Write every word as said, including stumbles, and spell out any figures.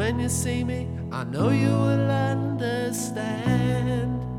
when you see me, I know you will understand.